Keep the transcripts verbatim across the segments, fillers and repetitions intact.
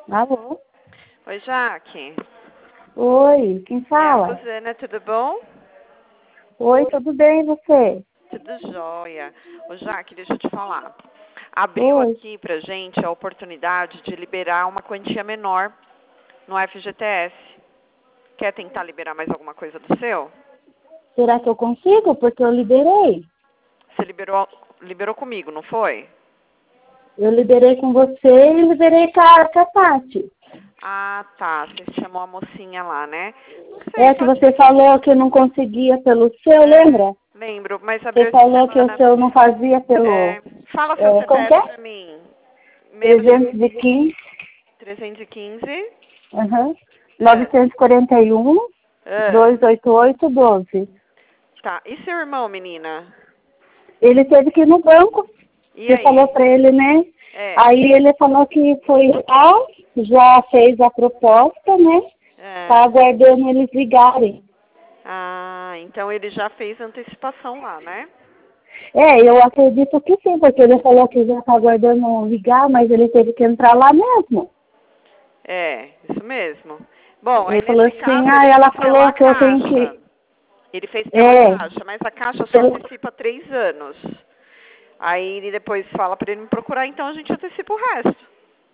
Alô? Oi, Jaque. Oi, quem É a fala? Rosana, tudo bom? Oi, tudo bem e você? Tudo jóia. Ô, Jaque, deixa eu te falar. Abriu Oi. aqui pra gente a oportunidade de liberar uma quantia menor no F G T S. Quer tentar liberar mais alguma coisa do seu? Será que eu consigo? Porque eu liberei. Você liberou, liberou comigo, não foi? Eu liberei com você e liberei com a, com a Tati. Ah, tá. Você chamou a mocinha lá, né? Não sei, É que pode você ser. falou que eu não conseguia pelo seu, É, lembra? lembro, mas Você abriu essa falou que o semana. seu não fazia pelo... É, fala seu É, como que C P F é? pra mim. Menos trezentos e quinze, trezentos e quinze. uhum, Ah, novecentos e quarenta e um, ah, duzentos e oitenta e oito, doze. tá. E seu irmão, menina? Ele teve que ir no banco. E Você falou aí? pra ele, né? É. Aí ele falou que foi lá, já fez a proposta, né? Tá É. aguardando eles ligarem. Ah, então ele já fez antecipação lá, né? É, eu acredito que sim, porque ele falou que já tá aguardando ligar, mas ele teve que entrar lá mesmo. É, isso mesmo. Bom, aí Ele falou nesse assim, caso ah, ele ela fez pela falou que eu tenho Caixa. que. Ele fez pela É, Caixa, mas a Caixa só pelo- antecipa três anos. Aí ele depois fala pra ele me procurar, então a gente antecipa o resto.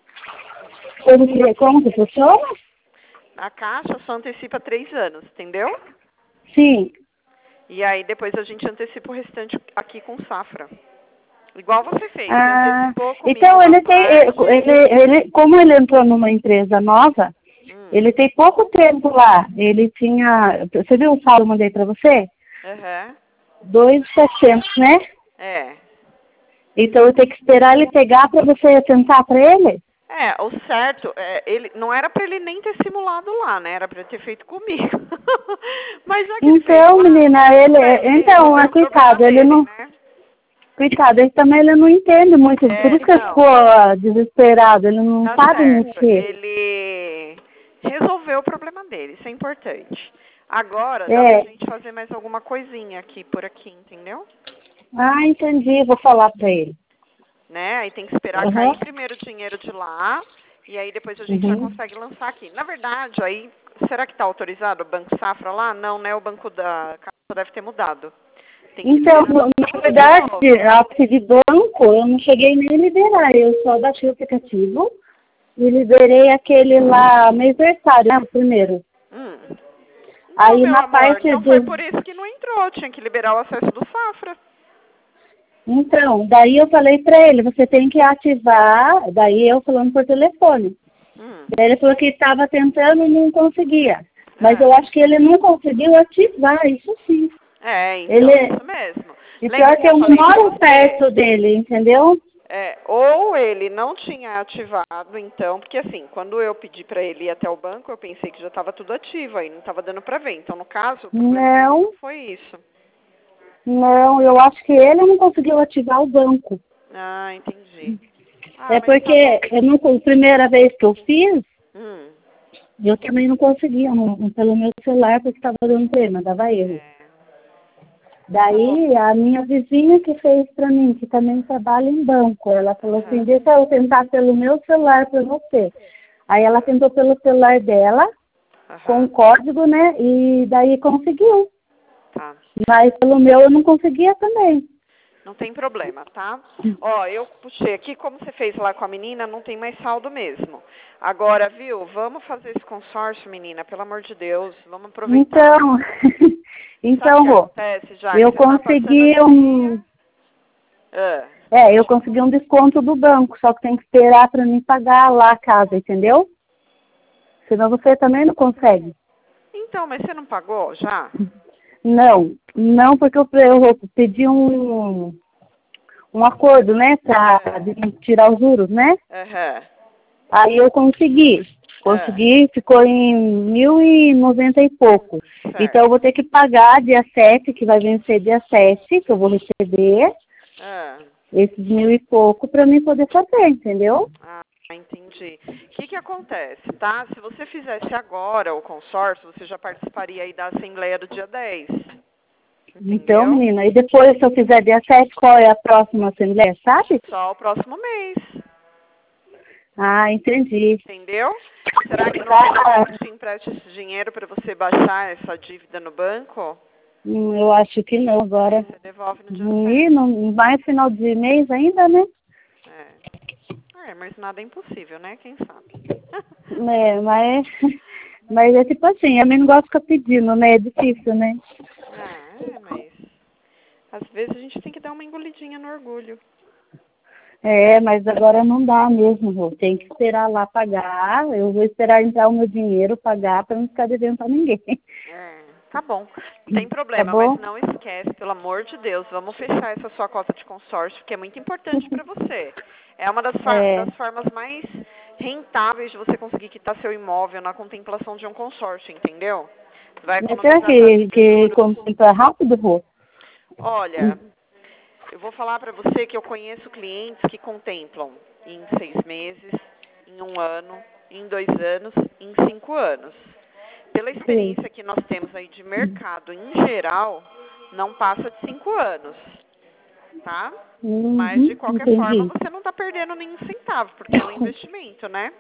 como que, como que funciona? A Caixa só antecipa três anos, entendeu? Sim. E aí depois a gente antecipa o restante aqui com safra. Igual você fez, você Ah, antecipou comigo então uma ele tem, parte. ele, ele, como ele entrou numa empresa nova, Hum. ele tem pouco tempo lá. Ele tinha, você viu o saldo que eu mandei pra você? Aham. dois mil e setecentos, né? É. Então eu tenho que esperar ele pegar para você tentar para ele? É, o certo, é, ele, não era pra ele nem ter simulado lá, né? Era pra ele ter feito comigo. Mas já que ele fez Então, lá, menina, tudo ele, bem, ele então, é resolveu o problema coitado, ele dele, não, né? coitado, ele também ele não entende muito, por É, isso que ele ficou não, ah, desesperado, ele não tá sabe certo. mexer. Ele resolveu o problema dele, isso é importante. Agora dá pra É, gente fazer mais alguma coisinha aqui por aqui, entendeu? ah, entendi, vou falar para ele. Né? Aí tem que esperar Uhum, cair primeiro o dinheiro de lá e aí depois a gente já uhum. consegue lançar aqui. Na verdade, aí será que está autorizado o Banco Safra lá? Não, né? O Banco da Caixa deve ter mudado. Tem que Então, liberar na tudo de verdade, novo. a de banco, eu não cheguei nem a liberar, eu só baixei o aplicativo e liberei aquele lá, mêsversário, né, o primeiro. Hum. Então, Aí meu na amor, parte então foi do... por isso que não entrou. Tinha que liberar o acesso do Safra. Então, daí eu falei pra ele, você tem que ativar, daí eu falando por telefone. Hum. Daí ele falou que estava tentando e não conseguia. Mas eu É. acho que ele não conseguiu ativar, isso sim. É, Ele, então, isso mesmo. e Lembra pior que que eu eu não falei pra moro você? perto dele, entendeu? É, ou ele não tinha ativado, então, porque assim, quando eu pedi para ele ir até o banco, eu pensei que já estava tudo ativo, aí não estava dando para ver. Então, no caso, o problema dele Não, não foi isso. não, eu acho que ele não conseguiu ativar o banco. Ah, entendi. Ah, É mas tá porque bom. eu não, a primeira vez que eu fiz, Hum, eu também não conseguia não, pelo meu celular, porque estava dando problema, dava erro. é, tá bom. Daí a minha vizinha que fez para mim, que também trabalha em banco, ela falou assim, Aham, deixa eu tentar pelo meu celular para você. Aí ela aham, tentou pelo celular dela, com o aham, código, né? E daí conseguiu. tá. Mas pelo meu eu não conseguia também. Não tem problema, tá? Ó, eu puxei aqui, como você fez lá com a menina, não tem mais saldo mesmo. Agora, viu, vamos fazer esse consórcio, menina, pelo amor de Deus, vamos aproveitar. Então, Sabe o então, que Rô, acontece, já que eu você tá passando consegui de dia? um. Ah, É, eu pode falar. consegui um desconto do banco, só que tem que esperar para mim pagar lá a casa, entendeu? Senão você também não consegue. Então, mas você não pagou já? Não, não, porque eu, eu pedi um, um acordo, né, para Ah, tirar os juros, né? aham. Aí eu consegui. Ah, Consegui, ficou em mil e noventa e pouco. Então eu certo. vou ter que pagar dia sete, que vai vencer dia sete, que eu vou receber Ah, esses mil e pouco para mim poder fazer, entendeu? ah, entendi. O que que acontece, tá? Se você fizesse agora o consórcio, você já participaria aí da Assembleia do dia dez. Então, Entendeu? menina, e depois se eu fizer dia sete, qual é a próxima assembleia, sabe? Só o próximo mês. Ah, entendi. Entendeu? Será que não tem como eu te empreste esse dinheiro para você baixar essa dívida no banco? Hum, eu acho que não agora. Você devolve no dia E certo. não vai final de mês ainda, né? É. É, mas nada é impossível, né? Quem sabe? É, mas, mas é tipo assim, a mim não gosta de ficar pedindo, né? É difícil, né? Ah, é, mas às vezes a gente tem que dar uma engolidinha no orgulho. É, mas agora não dá mesmo, Rô. Tem que esperar lá pagar. Eu vou esperar entrar o meu dinheiro, pagar, para não ficar devendo para ninguém. É, tá bom. Sem Tá problema, bom? mas não esquece, pelo amor de Deus, vamos fechar essa sua cota de consórcio, que é muito importante para você. É uma das, É, das formas mais rentáveis de você conseguir quitar seu imóvel na contemplação de um consórcio, entendeu? Vai mas será economizar taxa que, de que juros. contempla rápido, Rô? Olha, eu vou falar para você que eu conheço clientes que contemplam em seis meses, em um ano, em dois anos, em cinco anos. Pela Sim. experiência que nós temos aí de mercado em geral, não passa de cinco anos, tá? Mas de Uhum, qualquer forma entendi. você não está perdendo nenhum centavo, porque é um investimento, né?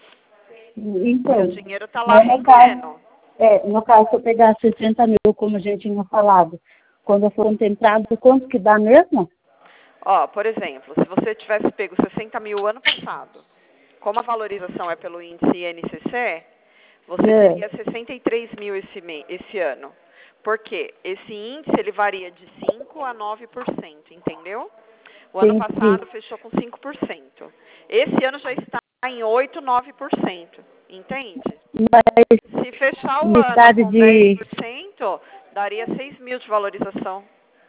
Seu Então, dinheiro está lá mas no caso, rendendo. é, no caso, se eu pegar sessenta mil, como a gente tinha falado, quando eu for contemplado, quanto que dá mesmo? Ó, por exemplo, se você tivesse pego sessenta mil ano passado, como a valorização é pelo índice I N C C, você É, teria sessenta e três mil esse, me- esse ano. Por quê? Esse índice ele varia de cinco a nove por cento, entendeu? O ano entendi. passado fechou com cinco por cento. Esse ano já está em oito, nove por cento, entende? Mas Se fechar o ano metade com dez de... por cento, daria seis mil de valorização.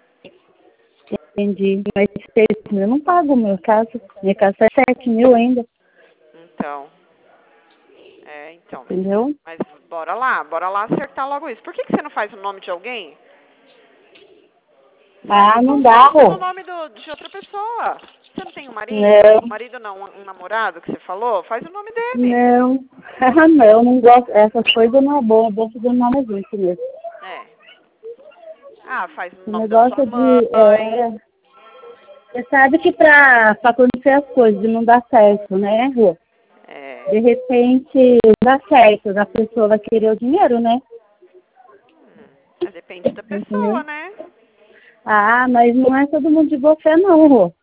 Entendi. Mas seis mil eu não pago meu caso. Minha casa é sete mil ainda, Então, é, então. entendeu? Mas bora lá, bora lá acertar logo isso. Por que, que você não faz o nome de alguém? Faz Ah, o não dá, consórcio no Rô. nome do, de outra pessoa. Você não tem um marido? Não, Marido não, um, um namorado que você falou? Faz o nome dele. não. Ah, não, não gosto. Essas coisas não é bom. É bom fazer o nome junto mesmo. É. Ah, faz o O nome da sua negócio de... mãe. É, você sabe que para acontecer as coisas e não dar certo, né, Rô? É. De repente dá certo, a pessoa vai querer o dinheiro, né? Hum, depende da pessoa, Entendeu? né? Ah, mas não é todo mundo de boa fé, não, Rô.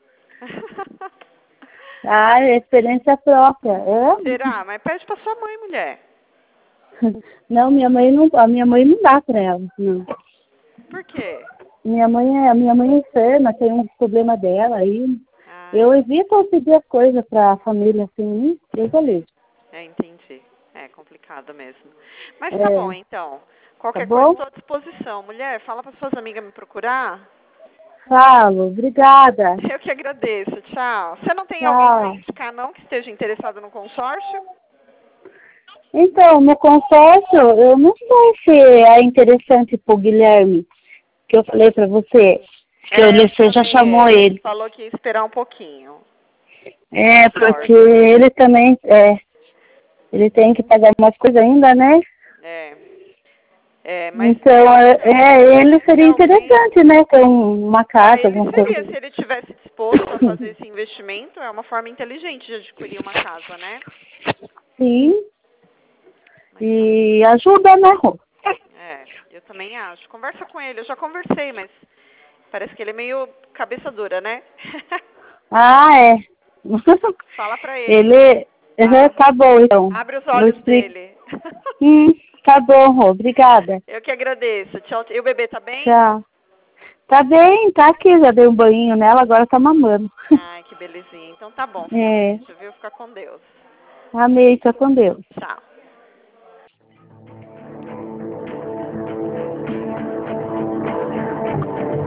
Ah, é experiência própria. É? Será? Mas pede pra sua mãe, mulher. Não, minha mãe não, a minha mãe não dá para ela, não. Por quê? Minha mãe é, a minha mãe é enferma, tem um problema dela aí. Ah, Eu evito pedir as coisas para a família assim, Deus o livre. é, entendi. É complicado mesmo. Mas tá bom, É, então. tá Qualquer coisa, bom? estou à disposição. Mulher, fala para suas amigas me procurar. Falo, obrigada. Eu que agradeço. Tchau. Você não tem alguém para Tchau. indicar, não, que esteja interessado no consórcio? Então, no consórcio, eu não sei se é interessante pro Guilherme, que eu falei para você, que É, eu, eu você já chamei chamou ele. Ele ele. falou que ia esperar um pouquinho. É, porque Consórcio. ele também, é, ele tem que pagar umas coisas ainda, né? É. É, mas, Então, meu, é, é, ele se seria alguém... interessante, né? Ter um- uma Para casa, ele alguma seria, coisa. se ele tivesse disposto a fazer esse investimento, é uma forma inteligente de adquirir uma casa, né? Sim, Mas tá bom. e ajuda, né, Rô? É, eu também acho. Conversa com ele, eu já conversei, mas parece que ele é meio cabeça dura, né? Ah, é. Fala pra ele. Ele, uhum, Ah, tá bom, então. abre os Vou olhos explicar. dele. Hum, tá bom, Rô, obrigada. Eu que agradeço. Tchau. E o bebê tá bem? Tchau. Tá bem, tá aqui, já dei um banho nela, agora tá mamando. Ai, que belezinha. Então tá bom, fica com É, Deus, viu? Fica com Deus. amei, fica com Deus. Tchau.